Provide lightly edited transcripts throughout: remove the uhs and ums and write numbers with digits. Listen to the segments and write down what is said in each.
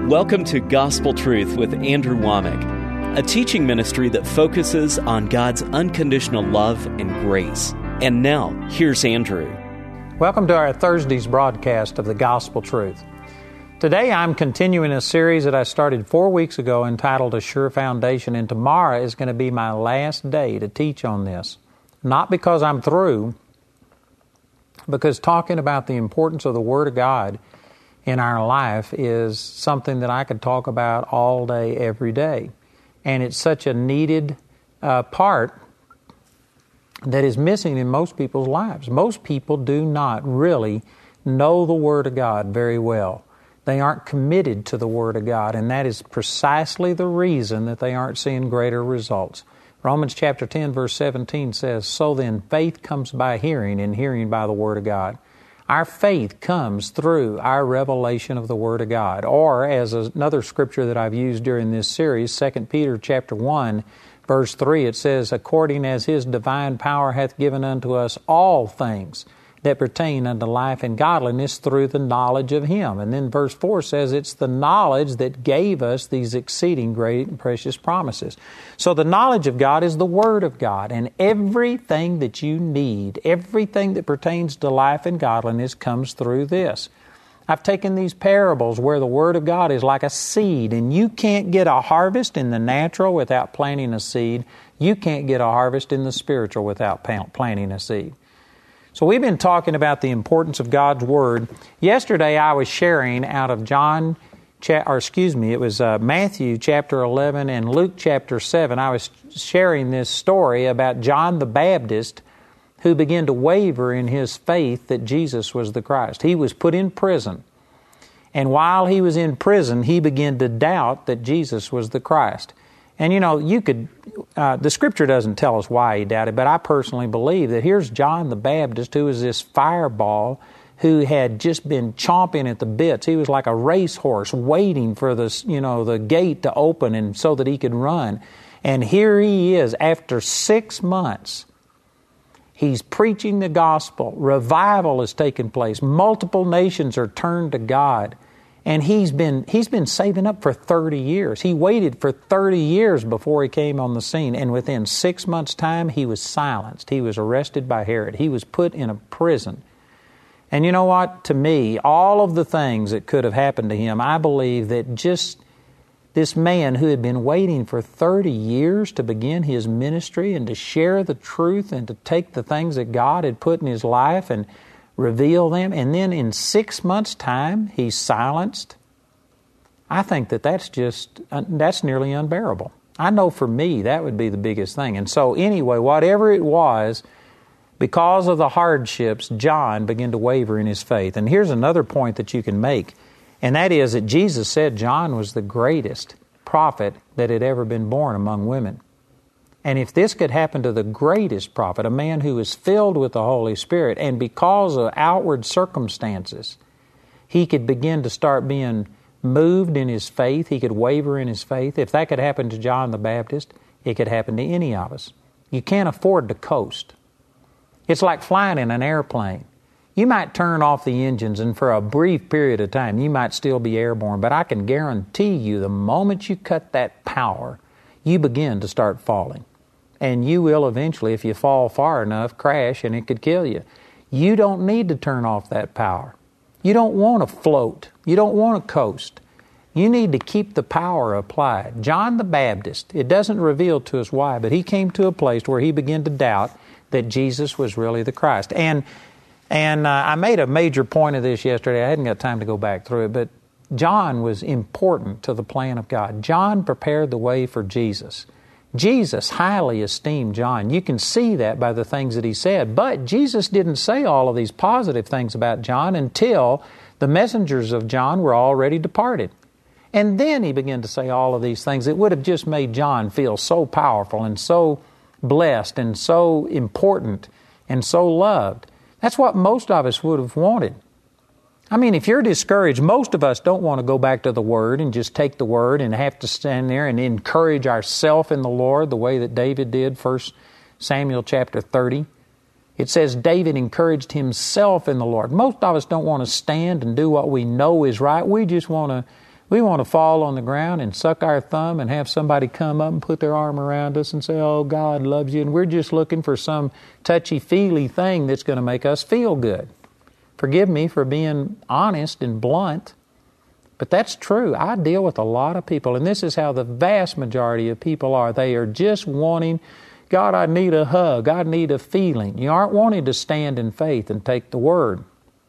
Welcome to Gospel Truth with Andrew Womack, a teaching ministry that focuses on God's unconditional love and grace. And now, here's Andrew. Welcome to our Thursday's broadcast of the Gospel Truth. Today I'm continuing a series that I started 4 weeks ago entitled A Sure Foundation, and tomorrow is going to be my last day to teach on this. Not because I'm through, because talking about the importance of the Word of God in our life is something that I could talk about all day, every day. And it's such a needed part that is missing in most people's lives. Most people do not really know the Word of God very well. They aren't committed to the Word of God, and that is precisely the reason that they aren't seeing greater results. Romans chapter 10, verse 17 says, "So then faith comes by hearing, and hearing by the Word of God." Our faith comes through our revelation of the Word of God. Or, as another scripture that I've used during this series, 2 Peter chapter 1, verse 3, it says, "According as His divine power hath given unto us all things that pertain unto life and godliness through the knowledge of Him." And then verse 4 says it's the knowledge that gave us these exceeding great and precious promises. So the knowledge of God is the Word of God, and everything that you need, everything that pertains to life and godliness comes through this. I've taken these parables where the Word of God is like a seed, and you can't get a harvest in the natural without planting a seed. You can't get a harvest in the spiritual without planting a seed. So we've been talking about the importance of God's Word. Yesterday I was sharing out of Matthew chapter 11 and Luke chapter 7. I was sharing this story about John the Baptist who began to waver in his faith that Jesus was the Christ. He was put in prison. And while he was in prison, he began to doubt that Jesus was the Christ. And the Scripture doesn't tell us why he doubted, but I personally believe that here's John the Baptist, who was this fireball who had just been chomping at the bits. He was like a racehorse waiting for the gate to open and so that he could run. And here he is after 6 months. He's preaching the gospel. Revival has taken place. Multiple nations are turned to God. And he's been saving up for 30 years. He waited for 30 years before he came on the scene. And within 6 months' time, he was silenced. He was arrested by Herod. He was put in a prison. And you know what? To me, all of the things that could have happened to him, I believe that just this man who had been waiting for 30 years to begin his ministry and to share the truth and to take the things that God had put in his life and reveal them, and then in 6 months' time, he's silenced. I think that's nearly unbearable. I know for me, that would be the biggest thing. And so anyway, whatever it was, because of the hardships, John began to waver in his faith. And here's another point that you can make, and that is that Jesus said John was the greatest prophet that had ever been born among women. And if this could happen to the greatest prophet, a man who was filled with the Holy Spirit, and because of outward circumstances, he could begin to start being moved in his faith, he could waver in his faith. If that could happen to John the Baptist, it could happen to any of us. You can't afford to coast. It's like flying in an airplane. You might turn off the engines, and for a brief period of time, you might still be airborne, but I can guarantee you the moment you cut that power, you begin to start falling. And you will eventually, if you fall far enough, crash and it could kill you. You don't need to turn off that power. You don't want to float. You don't want to coast. You need to keep the power applied. John the Baptist, it doesn't reveal to us why, but he came to a place where he began to doubt that Jesus was really the Christ. And I made a major point of this yesterday. I hadn't got time to go back through it, but John was important to the plan of God. John prepared the way for Jesus. Jesus highly esteemed John. You can see that by the things that he said. But Jesus didn't say all of these positive things about John until the messengers of John were already departed. And then he began to say all of these things that would have just made John feel so powerful and so blessed and so important and so loved. That's what most of us would have wanted. I mean, if you're discouraged, most of us don't want to go back to the Word and just take the Word and have to stand there and encourage ourselves in the Lord the way that David did, 1 Samuel chapter 30. It says David encouraged himself in the Lord. Most of us don't want to stand and do what we know is right. We just want We want to fall on the ground and suck our thumb and have somebody come up and put their arm around us and say, oh, God loves you. And we're just looking for some touchy-feely thing that's going to make us feel good. Forgive me for being honest and blunt, but that's true. I deal with a lot of people, and this is how the vast majority of people are. They are just wanting, God, I need a hug. I need a feeling. You aren't wanting to stand in faith and take the Word.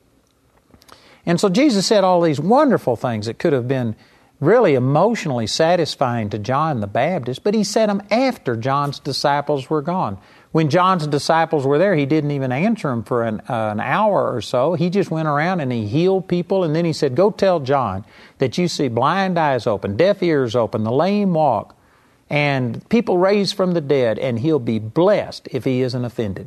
And so Jesus said all these wonderful things that could have been really emotionally satisfying to John the Baptist, but He said them after John's disciples were gone. When John's disciples were there, He didn't even answer them for an hour or so. He just went around and He healed people, and then He said, go tell John that you see blind eyes open, deaf ears open, the lame walk, and people raised from the dead, and he'll be blessed if he isn't offended.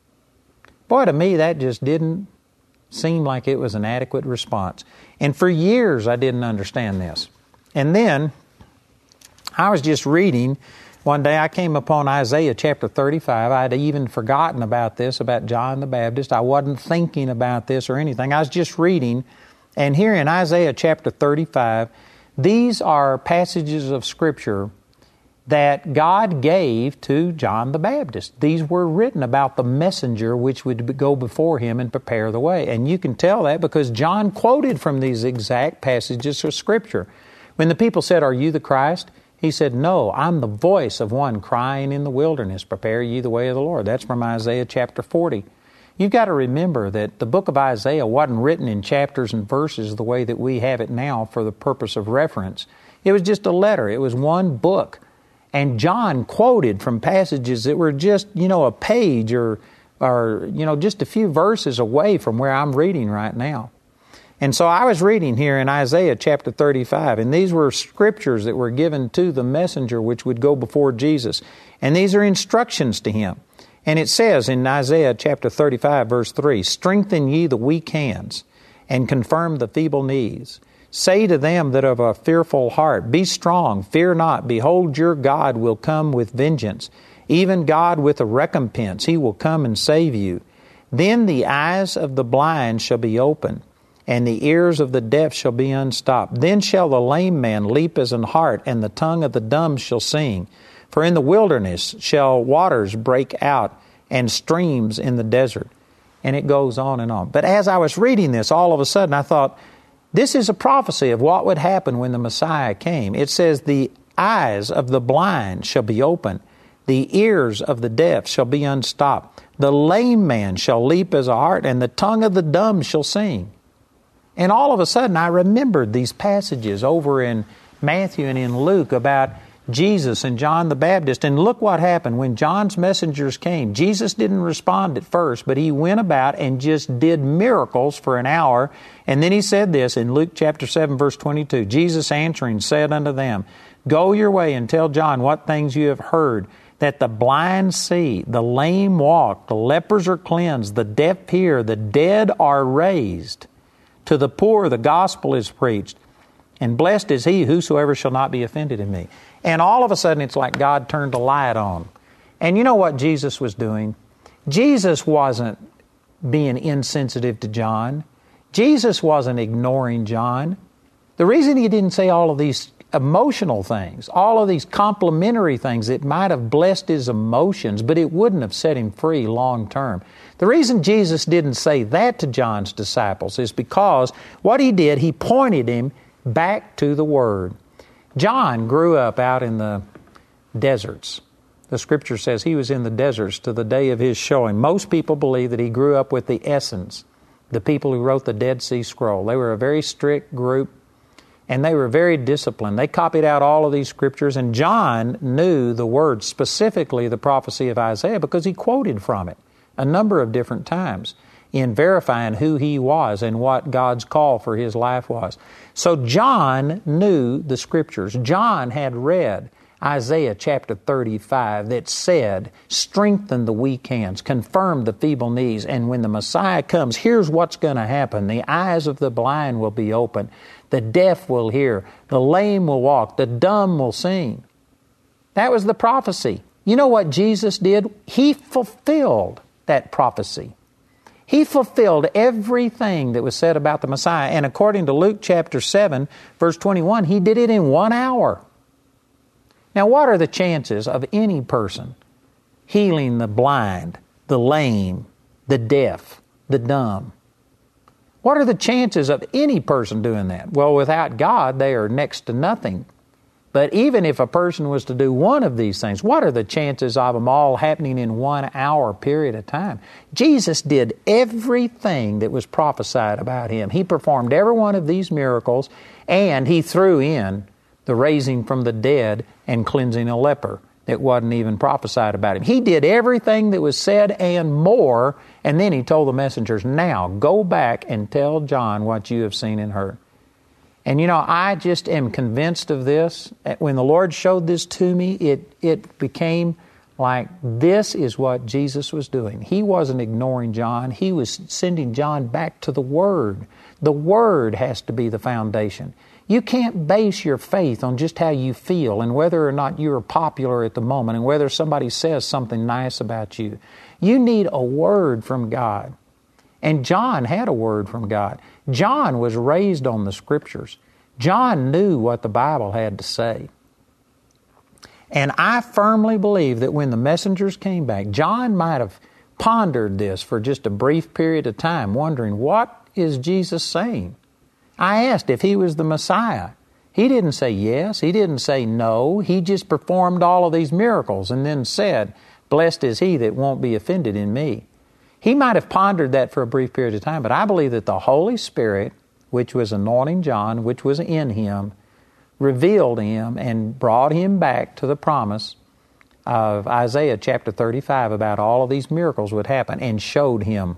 Boy, to me, that just didn't seem like it was an adequate response. And for years, I didn't understand this. And then, I was just reading. One day I came upon Isaiah chapter 35. I had even forgotten about this, about John the Baptist. I wasn't thinking about this or anything. I was just reading. And here in Isaiah chapter 35, these are passages of Scripture that God gave to John the Baptist. These were written about the messenger which would go before him and prepare the way. And you can tell that because John quoted from these exact passages of Scripture. When the people said, are you the Christ? He said, no, I'm the voice of one crying in the wilderness, prepare ye the way of the Lord. That's from Isaiah chapter 40. You've got to remember that the book of Isaiah wasn't written in chapters and verses the way that we have it now for the purpose of reference. It was just a letter. It was one book. And John quoted from passages that were just, a page or just a few verses away from where I'm reading right now. And so I was reading here in Isaiah chapter 35, and these were scriptures that were given to the messenger which would go before Jesus. And these are instructions to him. And it says in Isaiah chapter 35, verse 3, strengthen ye the weak hands, and confirm the feeble knees. Say to them that have a fearful heart, be strong, fear not. Behold, your God will come with vengeance, even God with a recompense. He will come and save you. Then the eyes of the blind shall be opened, and the ears of the deaf shall be unstopped. Then shall the lame man leap as an hart, and the tongue of the dumb shall sing. For in the wilderness shall waters break out, and streams in the desert. And it goes on and on. But as I was reading this, all of a sudden I thought, this is a prophecy of what would happen when the Messiah came. It says, the eyes of the blind shall be opened, the ears of the deaf shall be unstopped, the lame man shall leap as a hart, and the tongue of the dumb shall sing. And all of a sudden I remembered these passages over in Matthew and in Luke about Jesus and John the Baptist. And look what happened. When John's messengers came, Jesus didn't respond at first, but He went about and just did miracles for an hour. And then He said this in Luke chapter 7, verse 22, Jesus answering said unto them, go your way and tell John what things you have heard, that the blind see, the lame walk, the lepers are cleansed, the deaf hear, the dead are raised. To the poor the gospel is preached, and blessed is he whosoever shall not be offended in me. And all of a sudden it's like God turned a light on. And you know what Jesus was doing? Jesus wasn't being insensitive to John. Jesus wasn't ignoring John. The reason He didn't say all of these emotional things, all of these complimentary things that might have blessed his emotions, but it wouldn't have set him free long term. The reason Jesus didn't say that to John's disciples is because what He did, He pointed him back to the Word. John grew up out in the deserts. The Scripture says he was in the deserts to the day of his showing. Most people believe that he grew up with the Essenes, the people who wrote the Dead Sea Scroll. They were a very strict group, and they were very disciplined. They copied out all of these Scriptures, and John knew the words, specifically the prophecy of Isaiah, because he quoted from it a number of different times in verifying who he was and what God's call for his life was. So John knew the Scriptures. John had read Isaiah chapter 35 that said, strengthen the weak hands, confirm the feeble knees, and when the Messiah comes, here's what's going to happen. The eyes of the blind will be opened, the deaf will hear, the lame will walk, the dumb will sing. That was the prophecy. You know what Jesus did? He fulfilled that prophecy. He fulfilled everything that was said about the Messiah. And according to Luke chapter 7, verse 21, He did it in 1 hour. Now, what are the chances of any person healing the blind, the lame, the deaf, the dumb? What are the chances of any person doing that? Well, without God, they are next to nothing. But even if a person was to do one of these things, what are the chances of them all happening in 1 hour period of time? Jesus did everything that was prophesied about Him. He performed every one of these miracles, and He threw in the raising from the dead and cleansing a leper that wasn't even prophesied about Him. He did everything that was said and more, and then He told the messengers, now go back and tell John what you have seen and heard. And I just am convinced of this. When the Lord showed this to me, it became like this is what Jesus was doing. He wasn't ignoring John. He was sending John back to the Word. The Word has to be the foundation. You can't base your faith on just how you feel and whether or not you're popular at the moment and whether somebody says something nice about you. You need a word from God. And John had a word from God. John was raised on the Scriptures. John knew what the Bible had to say. And I firmly believe that when the messengers came back, John might have pondered this for just a brief period of time, wondering, what is Jesus saying? I asked if He was the Messiah. He didn't say yes. He didn't say no. He just performed all of these miracles and then said, blessed is he that won't be offended in me. He might have pondered that for a brief period of time, but I believe that the Holy Spirit, which was anointing John, which was in him, revealed him and brought him back to the promise of Isaiah chapter 35 about all of these miracles would happen and showed him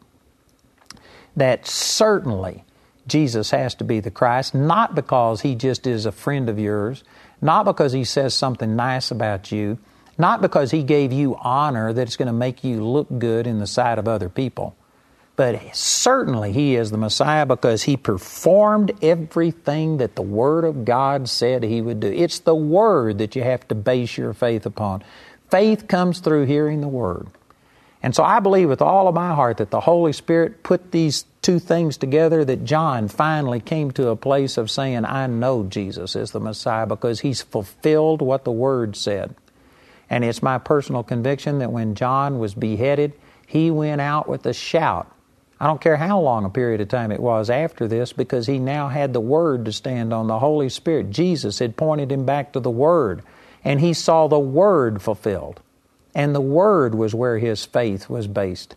that certainly Jesus has to be the Christ, not because He just is a friend of yours, not because He says something nice about you, not because He gave you honor that's going to make you look good in the sight of other people, but certainly He is the Messiah because He performed everything that the Word of God said He would do. It's the Word that you have to base your faith upon. Faith comes through hearing the Word. And so I believe with all of my heart that the Holy Spirit put these two things together, that John finally came to a place of saying, I know Jesus is the Messiah because He's fulfilled what the Word said. And it's my personal conviction that when John was beheaded, he went out with a shout. I don't care how long a period of time it was after this, because he now had the Word to stand on, the Holy Spirit. Jesus had pointed him back to the Word, and he saw the Word fulfilled. And the Word was where his faith was based.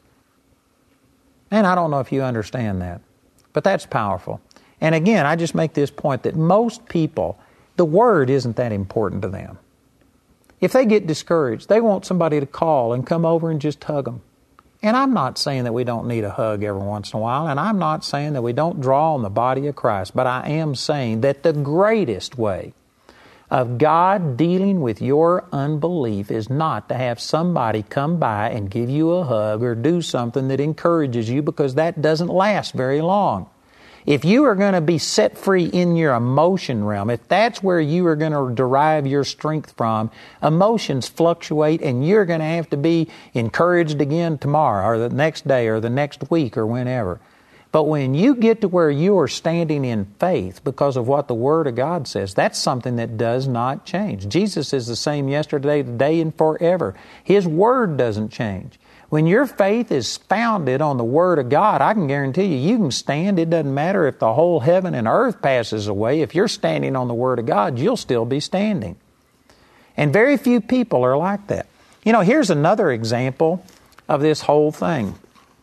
And I don't know if you understand that, but that's powerful. And again, I just make this point that most people, the Word isn't that important to them. If they get discouraged, they want somebody to call and come over and just hug them. And I'm not saying that we don't need a hug every once in a while, and I'm not saying that we don't draw on the body of Christ, but I am saying that the greatest way of God dealing with your unbelief is not to have somebody come by and give you a hug or do something that encourages you, because that doesn't last very long. If you are going to be set free in your emotion realm, if that's where you are going to derive your strength from, emotions fluctuate and you're going to have to be encouraged again tomorrow or the next day or the next week or whenever. But when you get to where you are standing in faith because of what the Word of God says, that's something that does not change. Jesus is the same yesterday, today, and forever. His Word doesn't change. When your faith is founded on the Word of God, I can guarantee you can stand. It doesn't matter if the whole heaven and earth passes away. If you're standing on the Word of God, you'll still be standing. And very few people are like that. You know, here's another example of this whole thing.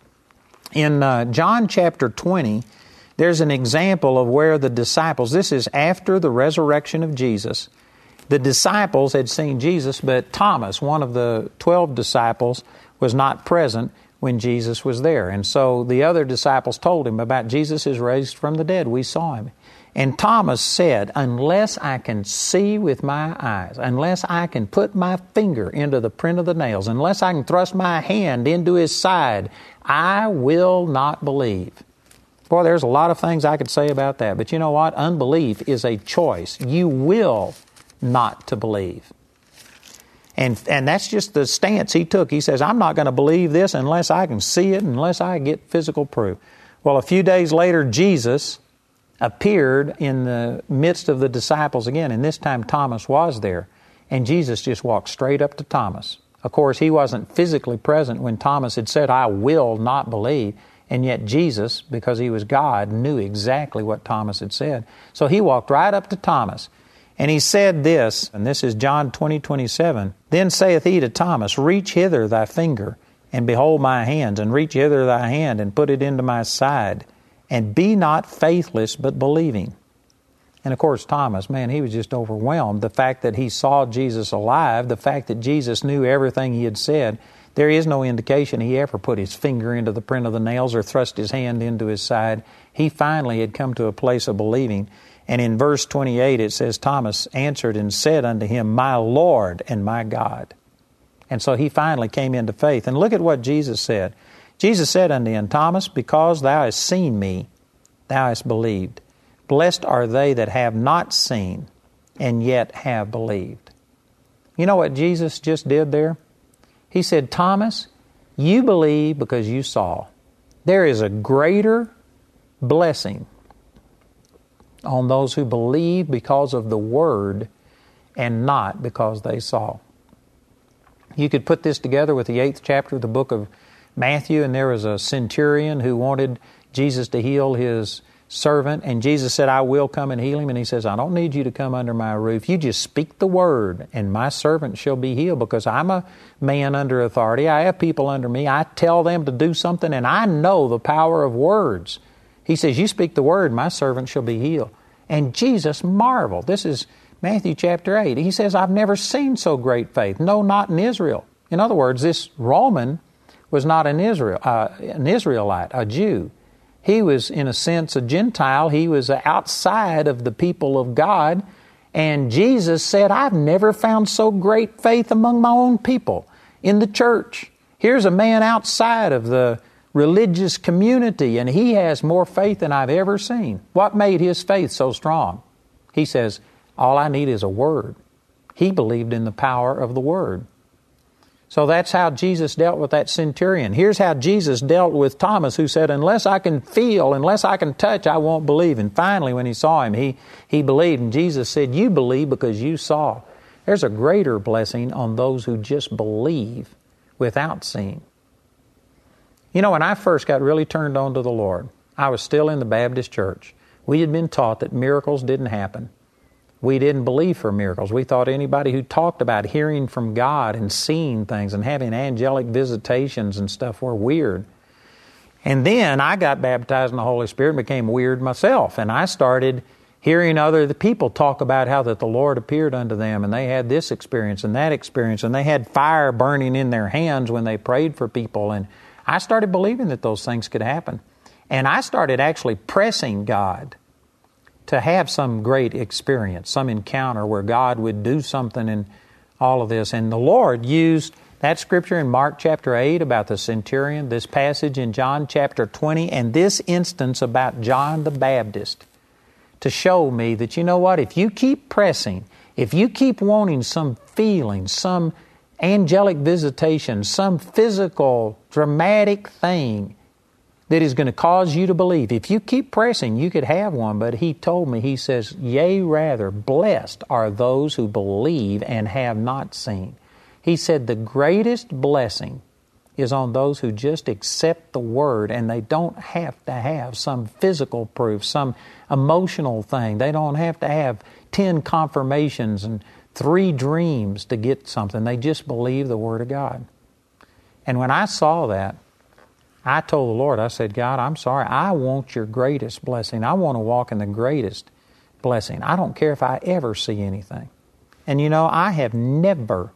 In John chapter 20, there's an example of where the disciples, this is after the resurrection of Jesus, the disciples had seen Jesus, but Thomas, one of the 12 disciples, was not present when Jesus was there. And so the other disciples told him about Jesus is raised from the dead. We saw him. And Thomas said, unless I can see with my eyes, unless I can put my finger into the print of the nails, unless I can thrust my hand into His side, I will not believe. Boy, there's a lot of things I could say about that. But you know what? Unbelief is a choice. You will not to believe. And that's just the stance he took. He says, I'm not going to believe this unless I can see it, unless I get physical proof. Well, a few days later, Jesus appeared in the midst of the disciples again, and this time Thomas was there. And Jesus just walked straight up to Thomas. Of course, he wasn't physically present when Thomas had said, I will not believe. And yet Jesus, because he was God, knew exactly what Thomas had said. So he walked right up to Thomas. And he said this, and this is John 20:27. Then saith he to Thomas, reach hither thy finger, and behold my hands, and reach hither thy hand, and put it into my side. And be not faithless, but believing. And of course, Thomas, man, he was just overwhelmed. The fact that he saw Jesus alive, the fact that Jesus knew everything he had said, there is no indication he ever put his finger into the print of the nails or thrust his hand into his side. He finally had come to a place of believing. And in verse 28 it says, Thomas answered and said unto him, my Lord and my God. And so he finally came into faith. And look at what Jesus said. Jesus said unto him, Thomas, because thou hast seen me, thou hast believed. Blessed are they that have not seen and yet have believed. You know what Jesus just did there? He said, Thomas, you believe because you saw. There is a greater blessing on those who believe because of the Word and not because they saw. You could put this together with the 8th chapter of the book of Matthew, and there was a centurion who wanted Jesus to heal his servant, and Jesus said, I will come and heal him. And he says, I don't need you to come under my roof. You just speak the word, and my servant shall be healed, because I'm a man under authority. I have people under me. I tell them to do something, and I know the power of words. He says, you speak the word, my servant shall be healed. And Jesus marveled. This is Matthew chapter 8. He says, I've never seen so great faith. No, not in Israel. In other words, this Roman was not an Israelite, a Jew. He was, in a sense, a Gentile. He was outside of the people of God. And Jesus said, I've never found so great faith among my own people in the church. Here's a man outside of the religious community, and he has more faith than I've ever seen. What made his faith so strong? He says, all I need is a word. He believed in the power of the word. So that's how Jesus dealt with that centurion. Here's how Jesus dealt with Thomas, who said, unless I can feel, unless I can touch, I won't believe. And finally, when he saw him, he believed. And Jesus said, you believe because you saw. There's a greater blessing on those who just believe without seeing. You know, when I first got really turned on to the Lord, I was still in the Baptist church. We had been taught that miracles didn't happen. We didn't believe for miracles. We thought anybody who talked about hearing from God and seeing things and having angelic visitations and stuff were weird. And then I got baptized in the Holy Spirit and became weird myself. And I started hearing other people talk about how that the Lord appeared unto them, and they had this experience and that experience, and they had fire burning in their hands when they prayed for people. And I started believing that those things could happen. And I started actually pressing God to have some great experience, some encounter where God would do something in all of this. And the Lord used that scripture in Mark chapter 8 about the centurion, this passage in John chapter 20, and this instance about John the Baptist to show me that, you know what, if you keep pressing, if you keep wanting some feeling, some angelic visitation, some physical, dramatic thing that is going to cause you to believe, if you keep pressing, you could have one. But he told me, he says, yea, rather, blessed are those who believe and have not seen. He said the greatest blessing is on those who just accept the Word, and they don't have to have some physical proof, some emotional thing. They don't have to have 10 confirmations and 3 dreams to get something. They just believe the Word of God. And when I saw that, I told the Lord, I said, God, I'm sorry. I want your greatest blessing. I want to walk in the greatest blessing. I don't care if I ever see anything. And you know, I have never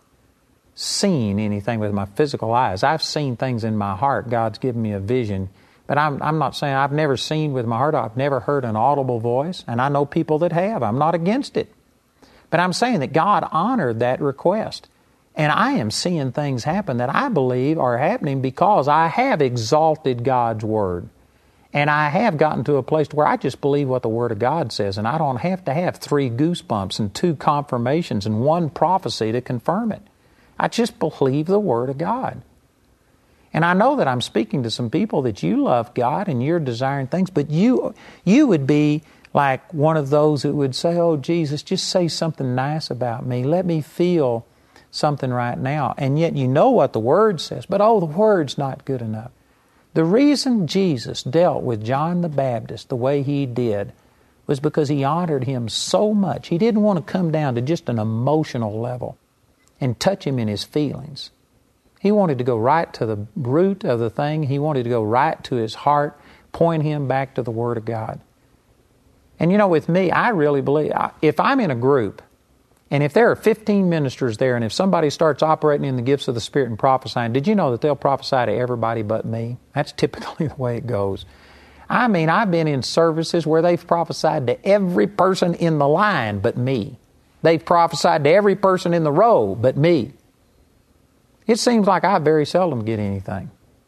seen anything with my physical eyes. I've seen things in my heart. God's given me a vision. But I'm not saying I've never seen with my heart. I've never heard an audible voice. And I know people that have. I'm not against it. But I'm saying that God honored that request. And I am seeing things happen that I believe are happening because I have exalted God's Word. And I have gotten to a place where I just believe what the Word of God says, and I don't have to have 3 goosebumps and 2 confirmations and 1 prophecy to confirm it. I just believe the Word of God. And I know that I'm speaking to some people that you love God and you're desiring things, but you would be like one of those who would say, oh, Jesus, just say something nice about me. Let me feel something right now. And yet you know what the Word says, but the Word's not good enough. The reason Jesus dealt with John the Baptist the way He did was because He honored him so much. He didn't want to come down to just an emotional level and touch him in his feelings. He wanted to go right to the root of the thing. He wanted to go right to his heart, point him back to the Word of God. And with me, I really believe, if I'm in a group, and if there are 15 ministers there, and if somebody starts operating in the gifts of the Spirit and prophesying, did you know that they'll prophesy to everybody but me? That's typically the way it goes. I mean, I've been in services where they've prophesied to every person in the line but me. They've prophesied to every person in the row but me. It seems like I very seldom get anything.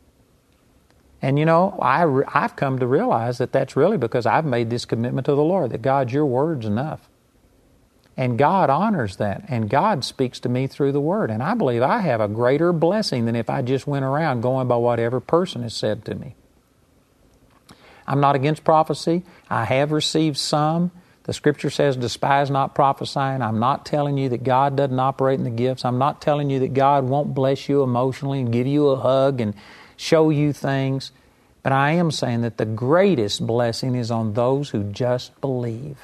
And I've come to realize that that's really because I've made this commitment to the Lord, that God, your word's enough. And God honors that, and God speaks to me through the Word. And I believe I have a greater blessing than if I just went around going by what every person has said to me. I'm not against prophecy. I have received some. The Scripture says, despise not prophesying. I'm not telling you that God doesn't operate in the gifts. I'm not telling you that God won't bless you emotionally and give you a hug and show you things. But I am saying that the greatest blessing is on those who just believe.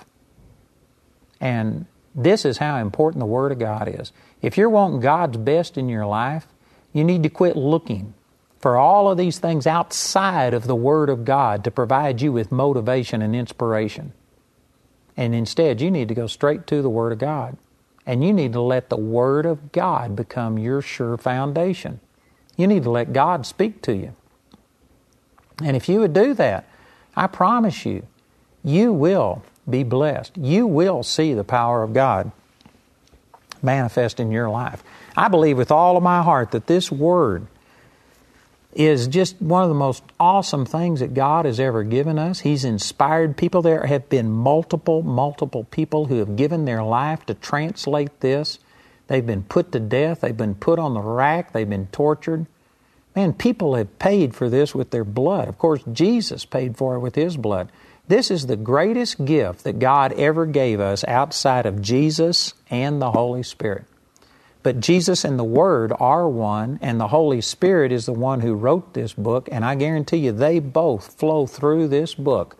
And this is how important the Word of God is. If you're wanting God's best in your life, you need to quit looking for all of these things outside of the Word of God to provide you with motivation and inspiration. And instead, you need to go straight to the Word of God. And you need to let the Word of God become your sure foundation. You need to let God speak to you. And if you would do that, I promise you, you will be blessed. You will see the power of God manifest in your life. I believe with all of my heart that this Word is just one of the most awesome things that God has ever given us. He's inspired people. There have been multiple people who have given their life to translate this. They've been put to death. They've been put on the rack. They've been tortured. Man, people have paid for this with their blood. Of course, Jesus paid for it with His blood. This is the greatest gift that God ever gave us outside of Jesus and the Holy Spirit. But Jesus and the Word are one, and the Holy Spirit is the one who wrote this book, and I guarantee you they both flow through this book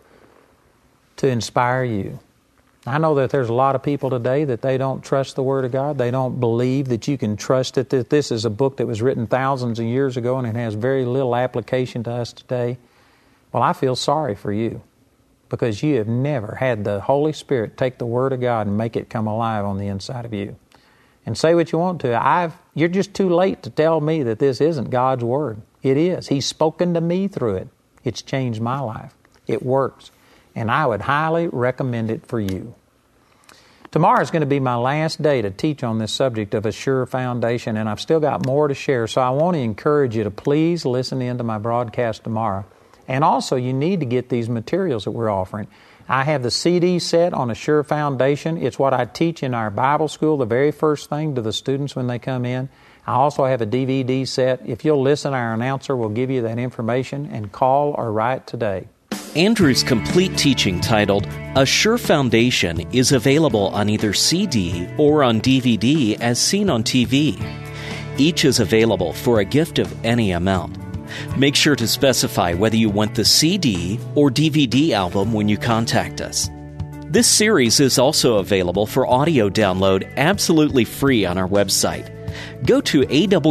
to inspire you. I know that there's a lot of people today that they don't trust the Word of God. They don't believe that you can trust it, that this is a book that was written thousands of years ago and it has very little application to us today. Well, I feel sorry for you because you have never had the Holy Spirit take the Word of God and make it come alive on the inside of you. And say what you want to. You're just too late to tell me that this isn't God's Word. It is. He's spoken to me through it. It's changed my life. It works. And I would highly recommend it for you. Tomorrow is going to be my last day to teach on this subject of a sure foundation, and I've still got more to share. So I want to encourage you to please listen in to my broadcast tomorrow. And also, you need to get these materials that we're offering. I have the CD set on a sure foundation. It's what I teach in our Bible school, the very first thing to the students when they come in. I also have a DVD set. If you'll listen, our announcer will give you that information, and call or write today. Andrew's complete teaching titled A Sure Foundation is available on either CD or on DVD as seen on TV. Each is available for a gift of any amount. Make sure to specify whether you want the CD or DVD album when you contact us. This series is also available for audio download absolutely free on our website. Go to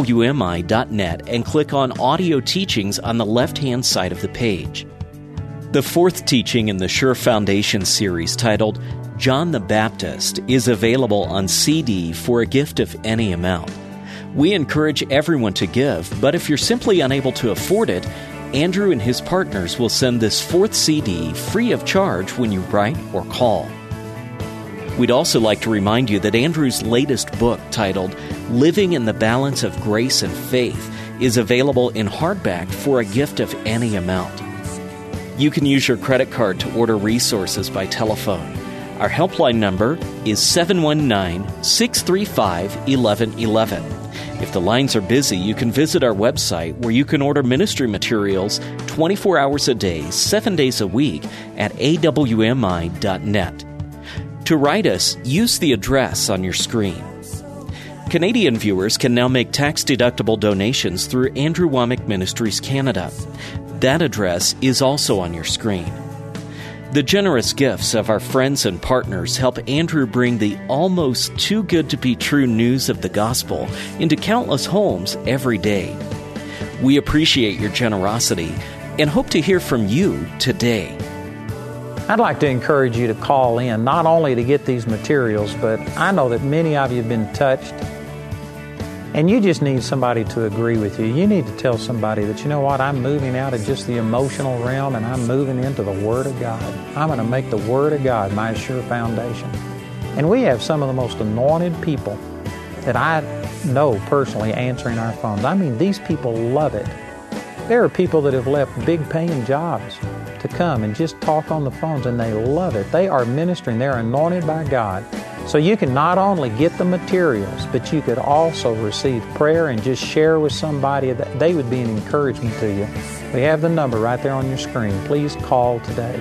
awmi.net and click on Audio Teachings on the left-hand side of the page. The fourth teaching in the Sure Foundation series, titled John the Baptist, is available on CD for a gift of any amount. We encourage everyone to give, but if you're simply unable to afford it, Andrew and his partners will send this fourth CD free of charge when you write or call. We'd also like to remind you that Andrew's latest book, titled Living in the Balance of Grace and Faith, is available in hardback for a gift of any amount. You can use your credit card to order resources by telephone. Our helpline number is 719-635-1111. If the lines are busy, you can visit our website where you can order ministry materials 24 hours a day, 7 days a week at awmi.net. To write us, use the address on your screen. Canadian viewers can now make tax-deductible donations through Andrew Wommack Ministries Canada. That address is also on your screen. The generous gifts of our friends and partners help Andrew bring the almost too good to be true news of the gospel into countless homes every day. We appreciate your generosity and hope to hear from you today. I'd like to encourage you to call in, not only to get these materials, but I know that many of you have been touched, and you just need somebody to agree with you. You need to tell somebody that, you know what, I'm moving out of just the emotional realm and I'm moving into the Word of God. I'm going to make the Word of God my sure foundation. And we have some of the most anointed people that I know personally answering our phones. I mean, these people love it. There are people that have left big paying jobs to come and just talk on the phones, and they love it. They are ministering. They're anointed by God. So you can not only get the materials, but you could also receive prayer and just share with somebody that they would be an encouragement to you. We have the number right there on your screen. Please call today.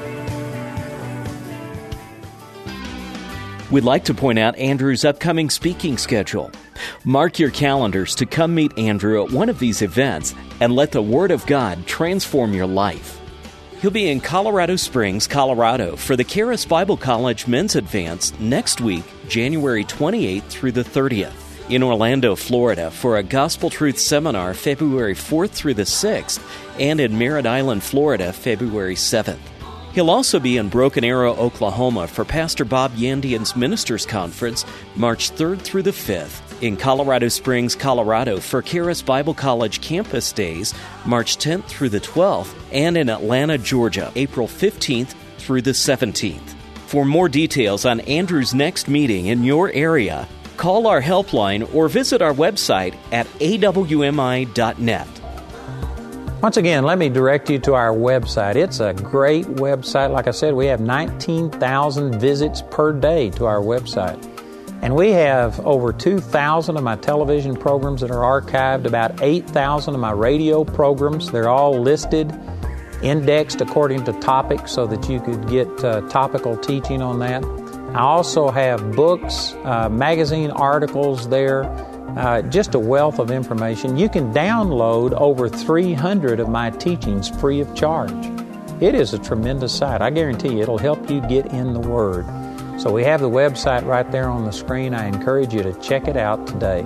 We'd like to point out Andrew's upcoming speaking schedule. Mark your calendars to come meet Andrew at one of these events and let the Word of God transform your life. He'll be in Colorado Springs, Colorado for the Charis Bible College Men's Advance next week, January 28th through the 30th. In Orlando, Florida for a Gospel Truth Seminar February 4th through the 6th, and in Merritt Island, Florida, February 7th. He'll also be in Broken Arrow, Oklahoma for Pastor Bob Yandian's Ministers Conference, March 3rd through the 5th. In Colorado Springs, Colorado for Charis Bible College Campus Days, March 10th through the 12th, and in Atlanta, Georgia, April 15th through the 17th. For more details on Andrew's next meeting in your area, call our helpline or visit our website at awmi.net. Once again, let me direct you to our website. It's a great website. Like I said, we have 19,000 visits per day to our website. And we have over 2,000 of my television programs that are archived, about 8,000 of my radio programs. They're all listed, indexed according to topics so that you could get topical teaching on that. I also have books, magazine articles there, just a wealth of information. You can download over 300 of my teachings free of charge. It is a tremendous site. I guarantee you it'll help you get in the Word. So we have the website right there on the screen. I encourage you to check it out today.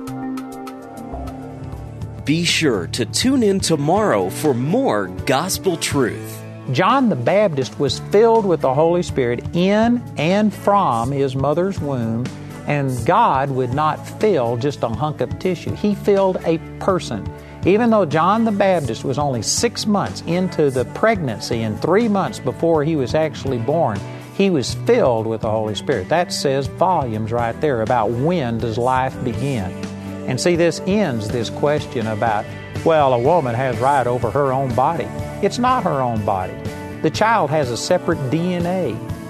Be sure to tune in tomorrow for more gospel truth. John the Baptist was filled with the Holy Spirit in and from his mother's womb, and God would not fill just a hunk of tissue. He filled a person. Even though John the Baptist was only 6 months into the pregnancy and 3 months before he was actually born, he was filled with the Holy Spirit. That says volumes right there about when does life begin. And see, this ends this question about, well, a woman has right over her own body. It's not her own body. The child has a separate DNA.